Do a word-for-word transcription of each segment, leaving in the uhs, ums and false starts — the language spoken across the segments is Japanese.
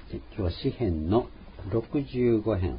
今日は詩編のろくじゅうご編。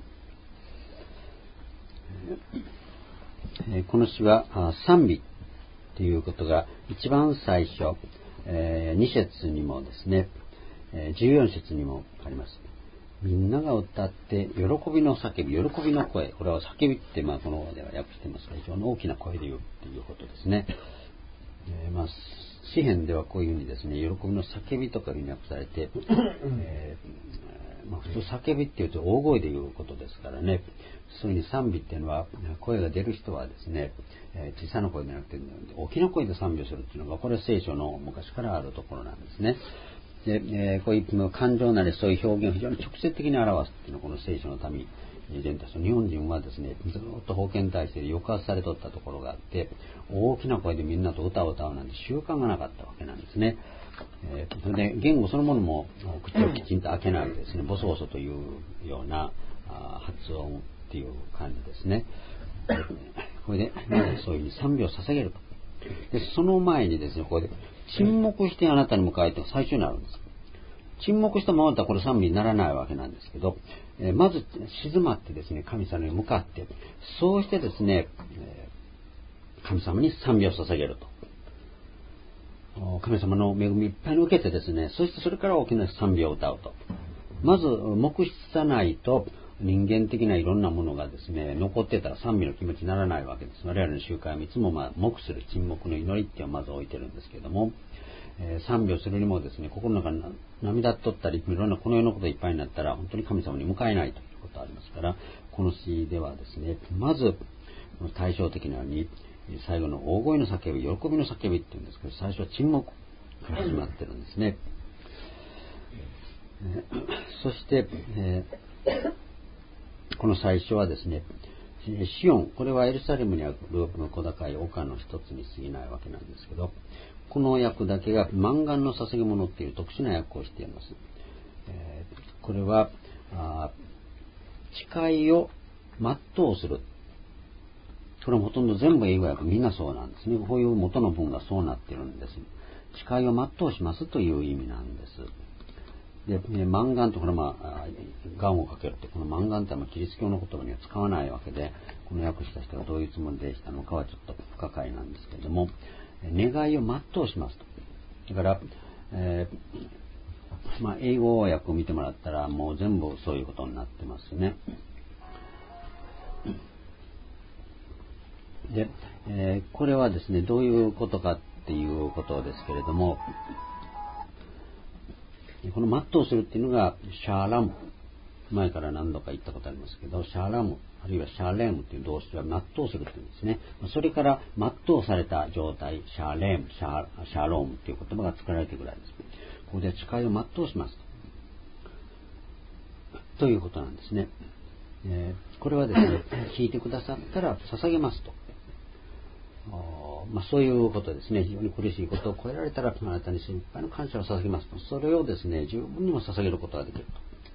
この詩は賛美ということが一番最初、に節にもですね、じゅうよん節にもあります。みんなが歌って喜びの叫び、喜びの声。これは叫びって、まあ、このでは訳してますが、非常に大きな声で言うということですね。えーまあ、詩編ではこういうふうにですね、喜びの叫びとかいうふうに訳されて、えーまあ、普通叫びっていうと大声で言うことですからね、そういうふうに賛美っていうのは、声が出る人はですね、えー、小さな声でなくて大きな声で賛美をするっていうのが、これは聖書の昔からあるところなんですね。で、えー、こういう感情なりそういう表現を非常に直接的に表すっていうのはこの聖書の民全体、日本人はですね、ずっと封建体制で抑圧されとったところがあって、大きな声でみんなと歌を歌うなんて習慣がなかったわけなんですね。えー、それで言語そのものも口をきちんと開けないですね、ボソボソというような発音っていう感じですね。これでそういうふうに賛美を捧げると。でその前にですね、ここで沈黙してあなたに向かえって最初になるんです。沈黙したままだったらこれ賛美にならないわけなんですけど、えー、まず静まってですね、神様に向かって、そうしてですね、えー、神様に賛美を捧げると。神様の恵みいっぱいに受けてですね、そしてそれから大きな賛美を歌うと。まず黙筆さないと人間的ないろんなものがですね、残ってたら賛美の気持ちにならないわけです。我々の集会はいつもまあ黙する沈黙の祈りっていうのをまず置いてるんですけども、えー、賛美をするにもですね、心の中に涙っとったりいろんなこの世のこといっぱいになったら本当に神様に迎えないということがありますから、この詩ではですね、まず対照的なように最後の大声の叫び、喜びの叫びっていうんですけど、最初は沈黙から始まってるんですね。えー、そして、えー、この最初はですね、シオン、これはエルサレムにある小高い丘の一つに過ぎないわけなんですけど、この訳だけが満願の捧げ物っていう特殊な訳をしています。えー、これはあ誓いを全うする。これもほとんど全部英語訳みんなそうなんですね。こういう元の文がそうなっているんです。誓いを全うしますという意味なんです。で、満願とこれはまあ、願をかけるって、この満願ってはキリスト教の言葉には使わないわけで、この訳した人がどういうつもりでしたのかはちょっと不可解なんですけれども、願いを全うしますと。だから、えーまあ、英語訳を見てもらったらもう全部そういうことになってますね。で、えー、これはですね、どういうことかっていうことですけれども、この全うするっていうのがシャーラム、前から何度か言ったことありますけど、シャーラムあるいはシャーレームという動詞は全うするというんですね。それから全うされた状態、シャーレーム、シャー、シャーロームという言葉が作られているぐらいです。ここで誓いを全うしますということなんですね。えー、これはですね、聞いてくださったら捧げますと。まあ、そういうことですね。非常に苦しいことを超えられたらあなたに心配の感謝を捧げますと。それをですね、十分にも捧げることができると。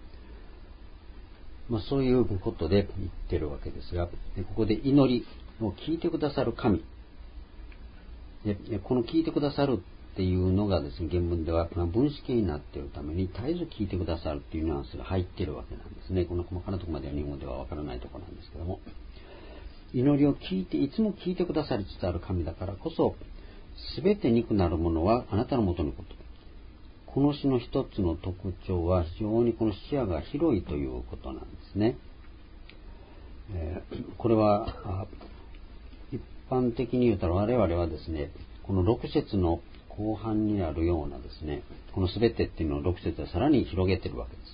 まあ、そういうことで言ってるわけですが、でここで祈りを聞いてくださる神で、この聞いてくださるっていうのがですね、原文では分子形になっているために絶えず聞いてくださるっていうニュアンスが入っているわけなんですね。この細かなところまでは日本語ではわからないところなんですけども、祈りを聞いていつも聞いてくださりつつある神だからこそ、すべて肉なるものはあなたのもとに来る。この詩の一つの特徴は非常にこの視野が広いということなんですね。えー、これは一般的に言うたら我々はですね、このろく節の後半にあるようなですね、このすべてっていうのをろく節はさらに広げているわけです。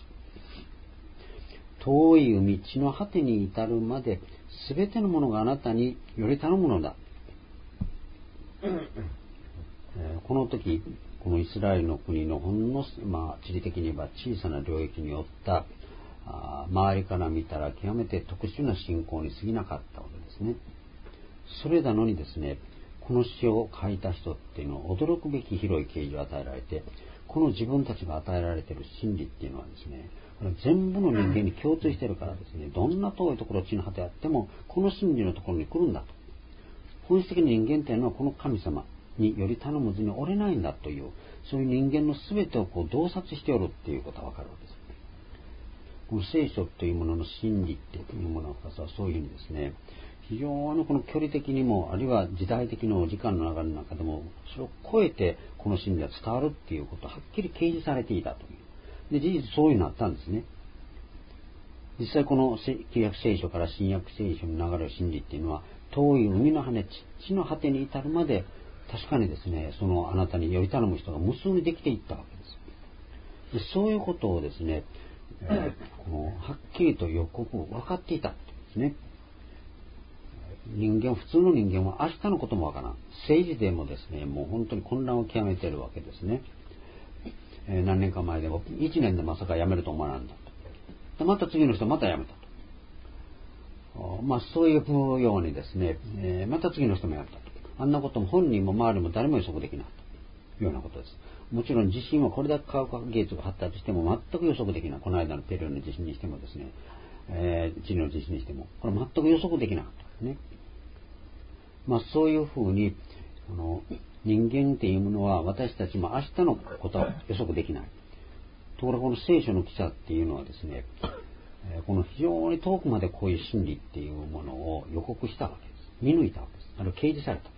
遠い海地の果てに至るまで、すべてのものがあなたにより頼むのだ。えー、この時、このイスラエルの国のほんの、まあ、地理的に言えば小さな領域によったあ周りから見たら極めて特殊な信仰に過ぎなかったわけですね。それなのにですね、この詩を書いた人っていうのは驚くべき広い啓示を与えられて、この自分たちが与えられている真理っていうのはですね、全部の人間に共通しているからですね、どんな遠いところ地の果てあってもこの真理のところに来るんだと。本質的に人間というのはこの神様により頼むずに折れないんだという、そういう人間の全てをこう洞察しておるっていうことがわかるわけです。 この聖書というものの真理っていうものはそういうふうにですね、非常にこの距離的にも、あるいは時代的の時間の流れの中でも、それを超えてこの真理が伝わるっていうことをはっきり掲示されていたという。で、事実そういうふうになったんですね。実際この旧約聖書から新約聖書に流れる真理っていうのは、遠い海の羽、地の果てに至るまで、確かにですね、そのあなたにより頼む人が無数にできていったわけです。でそういうことをですね、えー、このはっきりと予告を分かっていたんですね。人間、普通の人間は明日のことも分からん。政治でもですね、もう本当に混乱を極めているわけですね。えー、何年か前でもいちねんでまさか辞めると思わなんだと。でまた次の人また辞めたと。まあそういうようにですね、えー、また次の人も辞めたと。あんなことも本人も周りも誰も予測できないというようなことです。もちろん地震はこれだけ科学技術が発達しても全く予測できない。この間のペルーの地震にしてもですね、えー、チリの地震にしても、これ全く予測できなかったですね。まあそういうふうに、あの、人間っていうものは私たちも明日のことは予測できない。ところがこの聖書の記者っていうのはですね、この非常に遠くまでこういう真理っていうものを予告したわけです。見抜いたわけです。あるいは掲示された。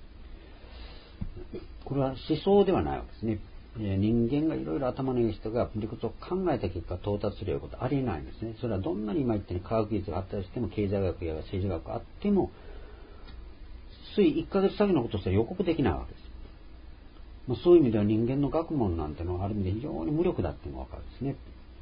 これは思想ではないわけですね。人間がいろいろ頭のいい人が理屈を考えた結果到達するようなことはありえないんですね。それはどんなに今言ったように科学技術が発達しても経済学や政治学があっても、ついいっかげつ先のこととしては予告できないわけです。まあ、そういう意味では人間の学問なんてのはある意味で非常に無力だっていうのが分かるんですね。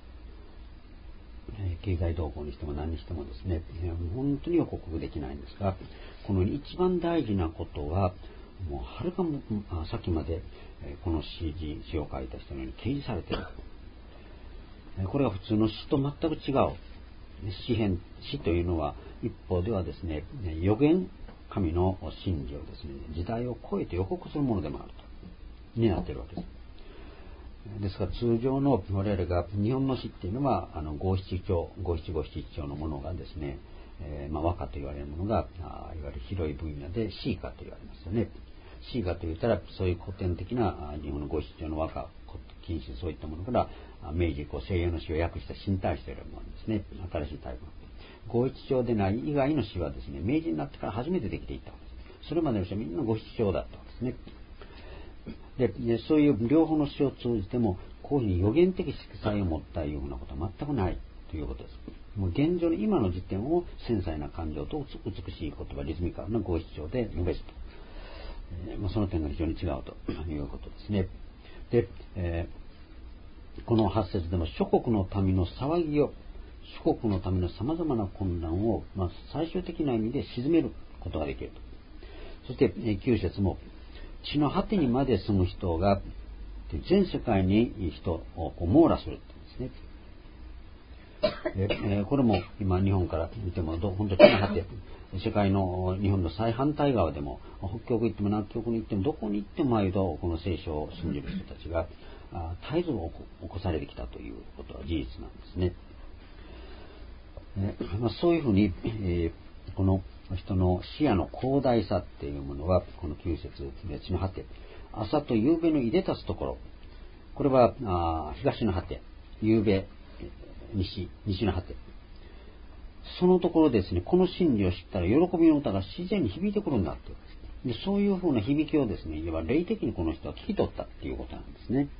経済動向にしても何にしてもですね、本当に予告できないんですが、この一番大事なことは、もうはるかもさっきまでこの詩詩を書いた人のように掲示されている。これは普通の詩と全く違う。詩編、詩というのは一方ではですね、予言、神の真理をですね、時代を超えて予告するものでもあると、になっているわけです。ですから通常の我々が日本の詩っていうのはあの五七調、五七五七調のものがですね、えー、まあ和歌と言われるものがあいわゆる広い分野で詩歌と言われますよね。詩歌と言ったらそういう古典的な日本の五七調の和歌、近世そういったものから明治以降西洋の詩を訳した新体詩というものですね。新しいタイプの五七調でない以外の詩はですね、明治になってから初めてできていったわけです。それまでの詩はみんな五七調だったわけですね。でそういう両方の詩を通じてもこういうふうに予言的色彩を持ったようなことは全くないということです。もう現状の今の時点を繊細な感情と美しい言葉、リズミカルな五七調で述べると、えーまあ、その点が非常に違うということですね。で、えー、このはち節でも諸国の民の騒ぎを、諸国の民のさまざまな混乱を、まあ、最終的な意味で鎮めることができると。そして、えー、きゅう節も地の果てにまで住む人が全世界に人をこう網羅するって言うんですね。えー、これも今日本から見ても本当地の果て、世界の日本の最反対側でも北極行っても南極に行ってもどこに行っても毎度この聖書を信じる人たちが絶えず起こされてきたということは事実なんですね。えーまあ、そういうふうに、えー、この人の視野の広大さっていうものはこのきゅう節で地の果て、朝と夕べのいでたつところ、これはあ東の果て、夕べ西、西の果て、そのところですね、この真理を知ったら喜びの歌が自然に響いてくるんだってで、そういうふうな響きをですね、いわば霊的にこの人は聞き取ったっていうことなんですね。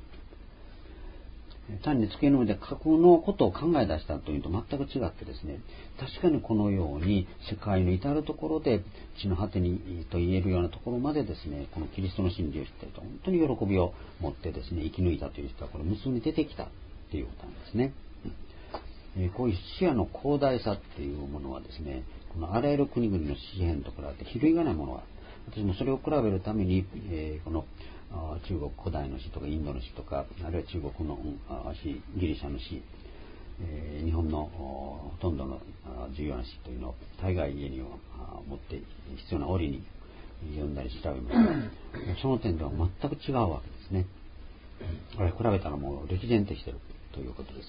単に机の上で架空のことを考え出したというと全く違ってですね、確かにこのように世界の至るところで地の果てにと言えるようなところまでですね、このキリストの真理を知っていると本当に喜びを持ってですね、生き抜いたという人はこれ無数に出てきたということなんですね。こういう視野の広大さっていうものはですね、このあらゆる国々の詩篇と比べて比類がないものがある。私もそれを比べるために、えー、この中国古代の詩とかインドの詩とか、あるいは中国の詩、ギリシャの詩、えー、日本のほとんどの重要な詩というのを大概家に持って必要な折に読んだり調べますが、その点では全く違うわけですね。これ比べたらもう歴然としているということです。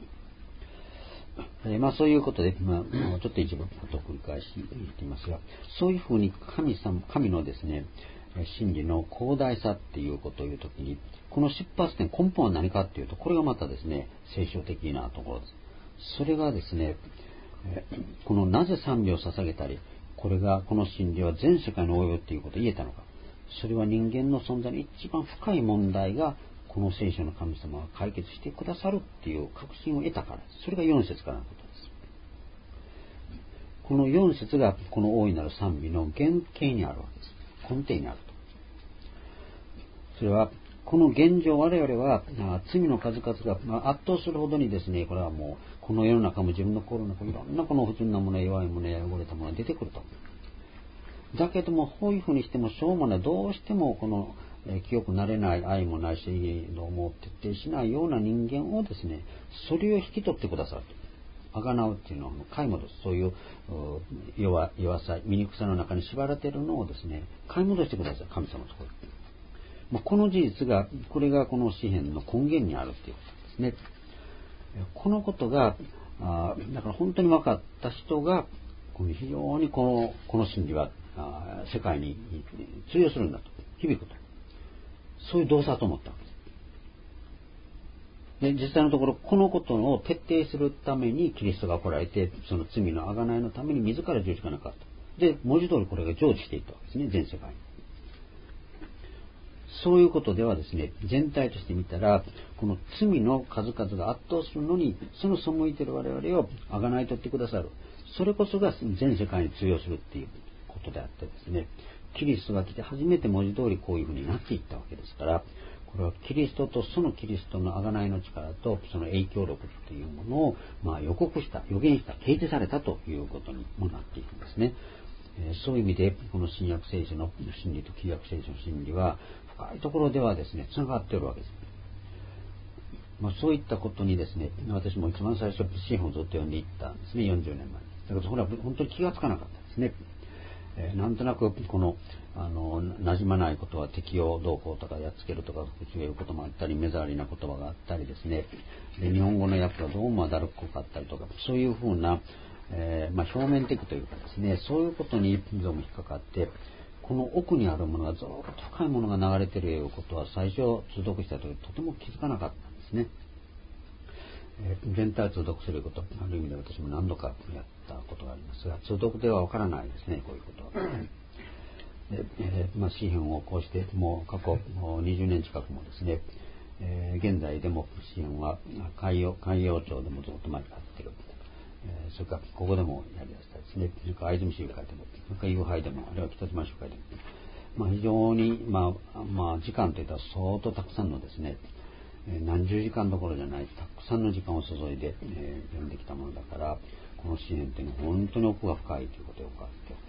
えー、まあそういうことで、まあ、ちょっと一部と繰り返し言っていますが、そういうふうに神様、神のですね、真理の広大さっていうことを言うときに、この出発点、根本は何かっていうと、これがまたですね、聖書的なところです。 それがですね、このなぜ賛美を捧げたり、これが、この真理は全世界に及ぶということを言えたのか。それは人間の存在の一番深い問題が、この聖書の神様が解決してくださるっていう確信を得たからです。それがよん節からのことです。このよん節がこの大いなる賛美の原型にあるわけです。根底にあると。それは、この現状、我々は罪の数々が圧倒するほどにですね、これはもう、この世の中も自分の心の中、いろんなこの不純なもの、弱いものや汚れたものが出てくると。だけども、こういうふうにしてもしょうもない、どうしてもこの、えー、清くなれない、愛もないし、どうも徹底しないような人間をですね、それを引き取ってくださると。あがなうっていうのは、買い戻す。そういう弱、弱さ、醜さの中に縛られているのをですね、買い戻してください、神様のところに。まあ、この事実が、これがこの詩篇の根源にあるということですね。このことが、あだから本当に分かった人が、この非常にこの、この真理はあ世界に通用するんだと、響くと。そういう動作だと思ったわけです。で、実際のところ、このことを徹底するためにキリストが来られて、その罪の贖いのために自ら十字架なかった。で、文字通りこれが成就していったわけですね、全世界に。そういうことではですね、全体として見たら、この罪の数々が圧倒するのに、その背いている我々をあがない取ってくださる。それこそが全世界に通用するっていうことであってですね、キリストが来て初めて文字通りこういうふうになっていったわけですから、これはキリストとそのキリストのあがないの力とその影響力というものを、まあ、予告した、予言した、掲示されたということにもなっていくんですね。えー、そういう意味で、この新約聖書の真理と旧約聖書の真理は、深いところではですね、つながっているわけです。まあ、そういったことにですね、私も一番最初、詩篇をずっと読んでいったんですね、よんじゅうねんまえ。だからそれは本当に気がつかなかったですね。えー、なんとなく、この、あの、馴染まないことは敵をどうこうとかやっつけるとか、口いうこともあったり、目障りな言葉があったりですね、で日本語の訳がどうもだるっこかったりとか、そういうふうな、えーまあ、表面的というかですね、そういうことにどうも引っかかって、この奥にあるものがずっと深いものが流れているということは最初通読したときとても気づかなかったんですね。えー、全体を通読すること、ある意味で私も何度かやったことがありますが、通読ではわからないですね、こういうことは。でえーまあ、詩篇をこうしてもう過去もうにじゅうねん近くもですね、えー、現在でも詩篇は海洋、海洋庁でもずっと前からやってる。えー、それからここでもやりだしたですね、それから藍住集会でも、それから夕拝でも、あるいは北島集会でも、まあ、非常に、まあ、まあ、時間といったら相当たくさんのですね、えー、何十時間どころじゃない、たくさんの時間を注いで、えー、読んできたものだから、この詩篇というのは本当に奥が深いということを分かっております。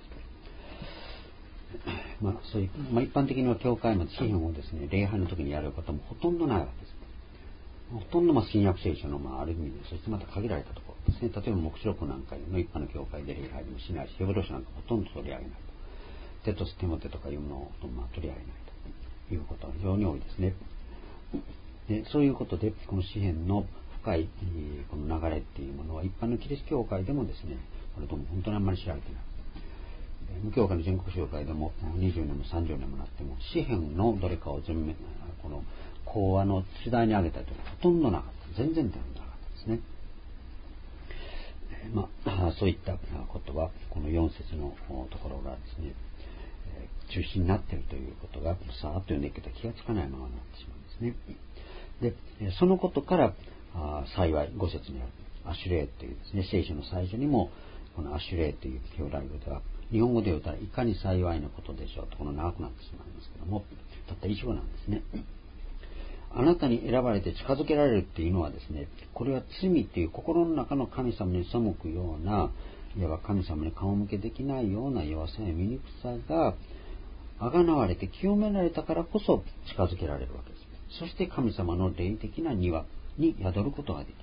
まあ、そういう、まあ、一般的には教会の詩篇をですね、礼拝の時にやることもほとんどないわけです。ほとんどまあ新約聖書の、まあ、ある意味で、そしてまた限られたところですね。例えば黙示録なんかの一般の教会で礼拝でもしないし、ヘブル書なんかほとんど取り上げないと。テトス、テモテとかいうものを、まあ、取り上げないということが非常に多いですね。でそういうことで、この詩篇の深いこの流れっていうものは、一般のキリスト教会でもですね、これとも本当にあんまり知られていない。無教会の全国集会でもにじゅうねんもさんじゅうねんもなっても、詩篇のどれかを全面、この講話の主題に挙げたというのはほとんどなかった。全然ではなかったですね。えー、まあ、そういったことは、このよん節のところがですね、えー、中心になっているということが、さーっと読んでいけた気がつかないままになってしまうんですね。で、そのことから、あ幸い、ご節にある、アシュレイというですね、聖書の最初にも、このアシュレイという表題語では、日本語で言うたらいかに幸いなことでしょうと、この長くなってしまいますけども、たった一語なんですね。あなたに選ばれて近づけられるっていうのはですね、これは罪っていう心の中の神様に背くような、いわば神様に顔向けできないような弱さや醜さが、あがなわれて清められたからこそ近づけられるわけです。そして神様の霊的な庭に宿ることができる。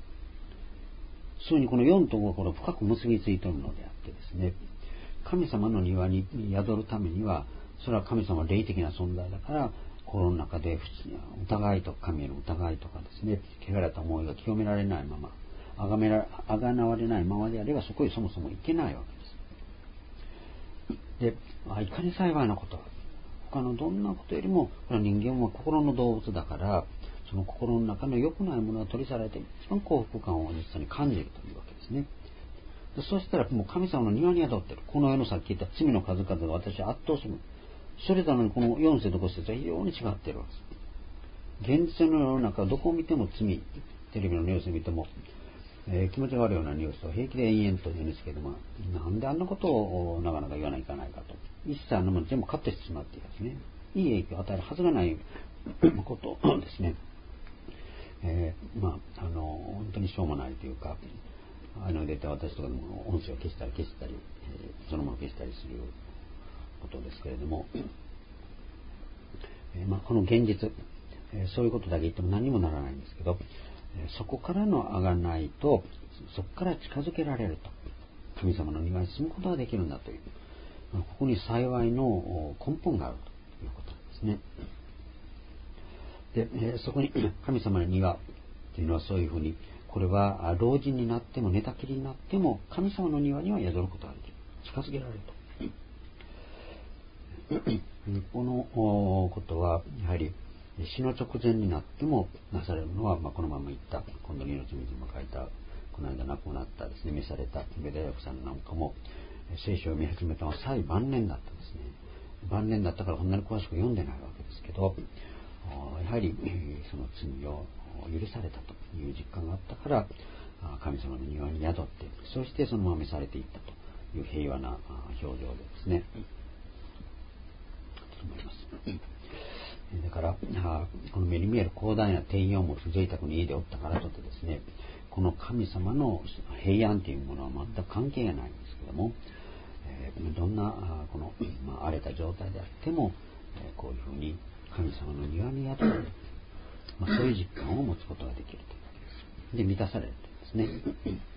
そういうふうにこのよんとごはこの深く結びついているのであってですね、神様の庭に宿るためには、それは神様は霊的な存在だから、心の中で疑いとか神への疑いとかですね、汚れた思いが清められないまま、あがめらあがなわれないままであれば、そこへそもそも行けないわけです。で、あいかに幸いなこと。他のどんなことよりも、これは人間は心の動物だから、 その心の中の良くないものが取り去られて、一番幸福感を実際に感じるというわけですね。でそうしたらもう神様の庭に宿っている。この世のさっき言った罪の数々が私は圧倒する。それなのにこのよん節とご節は非常に違っているわけです。現実の世の中はどこを見ても罪、テレビのニュースを見ても、えー、気持ちが悪いようなニュースを平気で延々と言うんですけども、なんであんなことをなかなか言わないかないかと。一切あんなもの全部カットしてしまっているんですね。いい影響を与えるはずがないことですね。えー、まあ、あの、本当にしょうもないというか、ああいうのを入れて私とかでも音声を消したり消したり、えー、そのまま消したりすることですけれども、えーまあ、この現実、えー、そういうことだけ言っても何にもならないんですけど、えー、そこからのあがないと、そこから近づけられると、神様の庭に住むことができるんだという、ここに幸いの根本があるということなんですね。で、えー、そこに神様の庭というのはそういうふうに、これは老人になっても寝たきりになっても神様の庭には宿ることができる、近づけられるとこのことはやはり死の直前になってもなされるのは、まあ、このまま言った今度の命水も書いたこの間亡くなったですね召されたベダヤクさんなんかも聖書を見始めたのは最晩年だったんですね。晩年だったからこんなに詳しく読んでないわけですけど、やはりその罪を許されたという実感があったから神様の庭に宿って、そしてそのまま召されていったという平和な表情でですね思います。だからこの目に見える広大な庭園を持つ贅沢に家でおったからとてですね、この神様の平安というものは全く関係がないんですけども、えー、どんなこの、まあ、荒れた状態であっても、えー、こういうふうに神様の庭に宿る、まあ、そういう実感を持つことができるというわけです。で、満たされるというですね。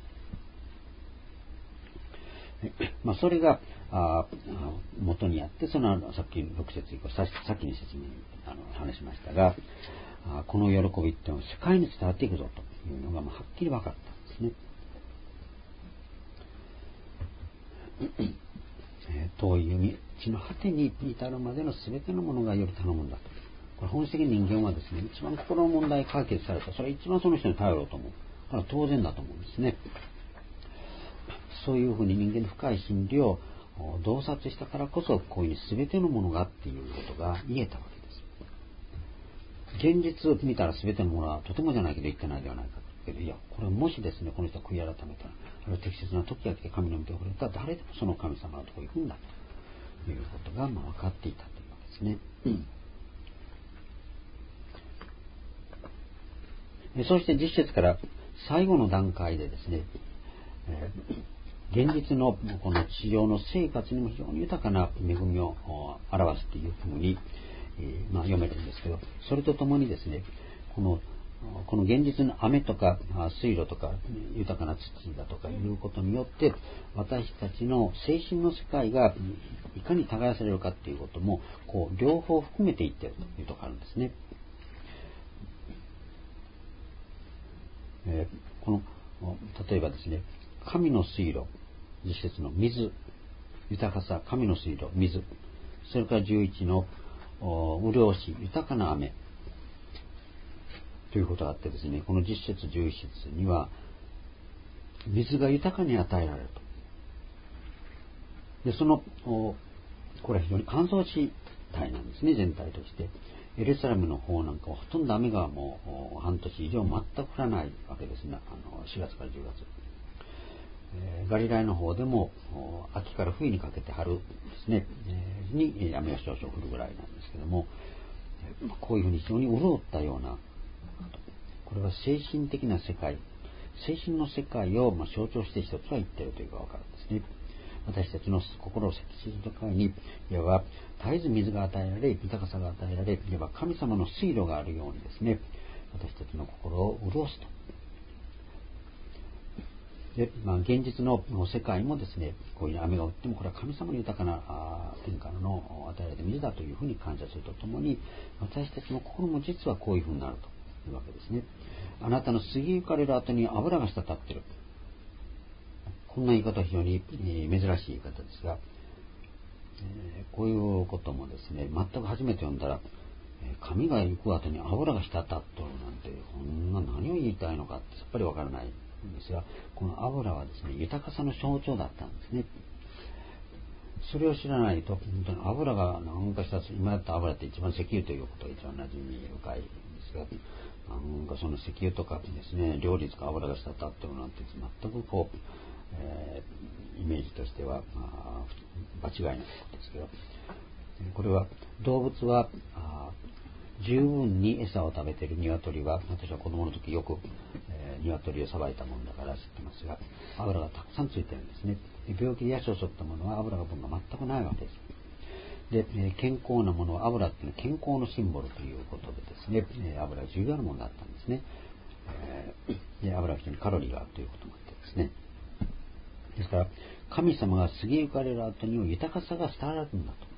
まあ、それがあ元にあって、そのさっきろく節以降、さっきに説明あの話しましたが、あこの喜びっていうのは世界に伝わっていくぞというのが、まあ、はっきり分かったんですね。えー、遠い道の果てに至るまでの全てのものがより頼むんだと。これ本質的に人間はですね、一番心の問題解決された、それは一番その人に頼ろうと思う。これは当然だと思うんですね。そういうふうに人間の深い心理を洞察したからこそ、こういう全てのものがっていうことが言えたわけです。現実を見たら全てのものはとてもじゃないけど言ってないではないかと。いや、これもしですね、この人は悔い改めたら、あるいは適切な時が来て神の御手を触れたら、誰でもその神様のところに行くんだということがまあ分かっていたというわけですね。うん、そして実節から最後の段階でですね、えー、現実のこの地上の生活にも非常に豊かな恵みを表すというふうに、えーまあ、読めるんですけど、それとともにですね、このこの現実の雨とか水路とか豊かな土だとかいうことによって、私たちの精神の世界がいかに耕されるかということもこう両方含めていっているというところがあるんですね。えー、この例えばですね、神の水路、実節の水、豊かさ、神の水路、水、それからじゅういちの潤し、豊かな雨ということがあってですね、この実節じゅういち節には水が豊かに与えられると。で、そのこれは非常に乾燥地帯なんですね、全体として。エルサレムの方なんかはほとんど雨がもう半年以上全く降らないわけですね。あのしがつからじゅうがつ、えー、ガリラヤの方でも秋から冬にかけて春ですね、えー、に雨が少々降るぐらいなんですけども、こういうふうに非常に潤ったような、これは精神的な世界、精神の世界をまあ象徴して一つは言っているというか分かるんですね。私たちの心を設置する世界に、いわば絶えず水が与えられ、豊かさが与えられ、いわば神様の水路があるようにですね、私たちの心を潤すと。で、まあ、現実の世界もですね、こういう雨が降ってもこれは神様の豊かな天下の与えられた水だというふうに感謝するとともに、私たちの心も実はこういうふうになるというわけですね。あなたの過ぎゆかれる後に油が滴っている。こんな言い方は非常に珍しい言い方ですが、えー、こういうこともですね、全く初めて読んだら、 神が行く後に油が滴ったとなんて、こんな何を言いたいのかってさっぱりわからないんですが、この油はですね、豊かさの象徴だったんですね。それを知らないと、本当に油がなんかした今やった油って一番石油ということが一番馴染み深いんですが、なんかその石油とかですね、料理とか油が滴ってるなんて全くこう、えー、イメージとしては、まあ、場違いないですけど、これは動物は十分に餌を食べている鶏は、私は子供の時よく、えー、鶏をさばいたもんだから知ってますが、油がたくさんついてるんですね。病気で野手を襲ったものは油が分が全くないわけです。で、えー、健康なものは油っていうのは健康のシンボルということでですね、えー、油が重要なものだったんですね。えー、で油は非常にカロリーがあるということもあってですね。ですから神様が過ぎゆかれる後には豊かさが伝わるんだと。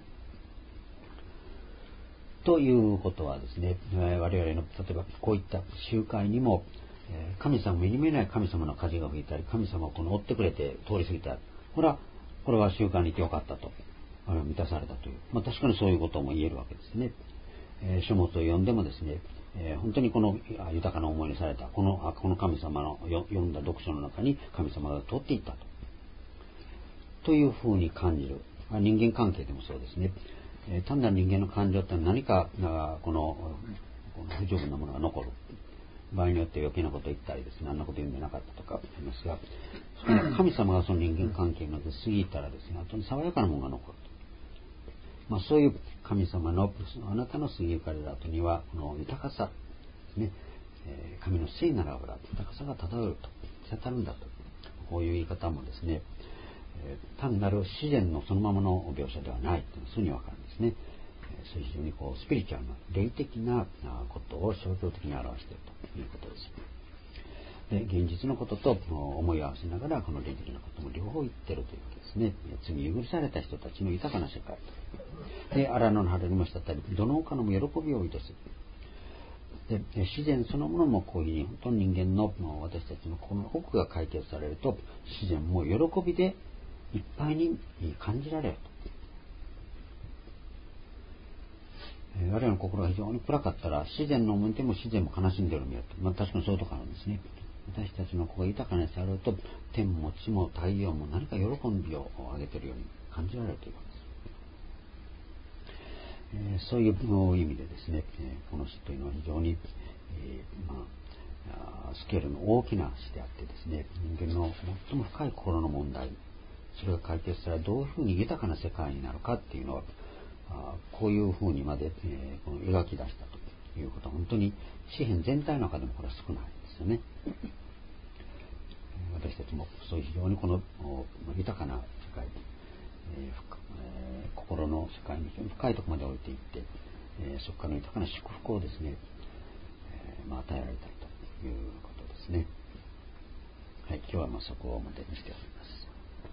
ということはですね、我々の例えばこういった集会にも、神様、目に見えない神様の風が吹いたり、神様をこの追ってくれて通り過ぎた。これは、これは集会に行ってよかったと、満たされたという、まあ確かにそういうことも言えるわけですね。えー、書物を読んでもですね、えー、本当にこの豊かな思いにされた、この、この神様の読んだ読書の中に神様が通っていったと。というふうに感じる。人間関係でもそうですね。えー、単なる人間の感情って何かこの、この不十分なものが残る場合によって余計なことを言ったりですね、あんなこと言うんでなかったとか言いますが、その神様がその人間関係の過ぎたらですね、後に爽やかなものが残ると、まあ、そういう神様のあなたの過ぎゆかれる後にはこの豊かさですね、えー、神の聖なる油、豊かさが漂うと、滴るんだと、こういう言い方もですね、単なる自然のそのままの描写ではないというふうに分かるんですね。そういう非常にこうスピリチュアルな霊的なことを象徴的に表しているということです。で、現実のことと思い合わせながらこの霊的なことも両方言っているというわけですね。罪許された人たちの豊かな世界で、荒野の晴れにも滴り、どの他のも喜びをいたす。で、自然そのものもこういうふうに本当に人間の私たちのこの奥が解決されると、自然も喜びでいっぱいに感じられると。我々の心が非常に暗かったら、自然の面でも自然も悲しんでいるのよと。まあ確かにそういうところあるんですね。私たちの心が豊かなやつあると、天も地も太陽も何か喜びを上げているように感じられるということです。えー、そういう意味でですね、この詩というのは非常に、えーまあ、スケールの大きな詩であってですね、人間の最も深い心の問題、それが解決したらどういうふうに豊かな世界になるかっていうのは、こういうふうにまで、えー、この描き出したということは本当に詩篇全体の中でもこれは少ないですよね。私たちもそういう非常にこの豊かな世界、えーえー、心の世界に非常に深いところまで置いていって、えー、そこからの豊かな祝福をですね、えーまあ、与えられたいということですね。はい、今日はまあそこを表にしております。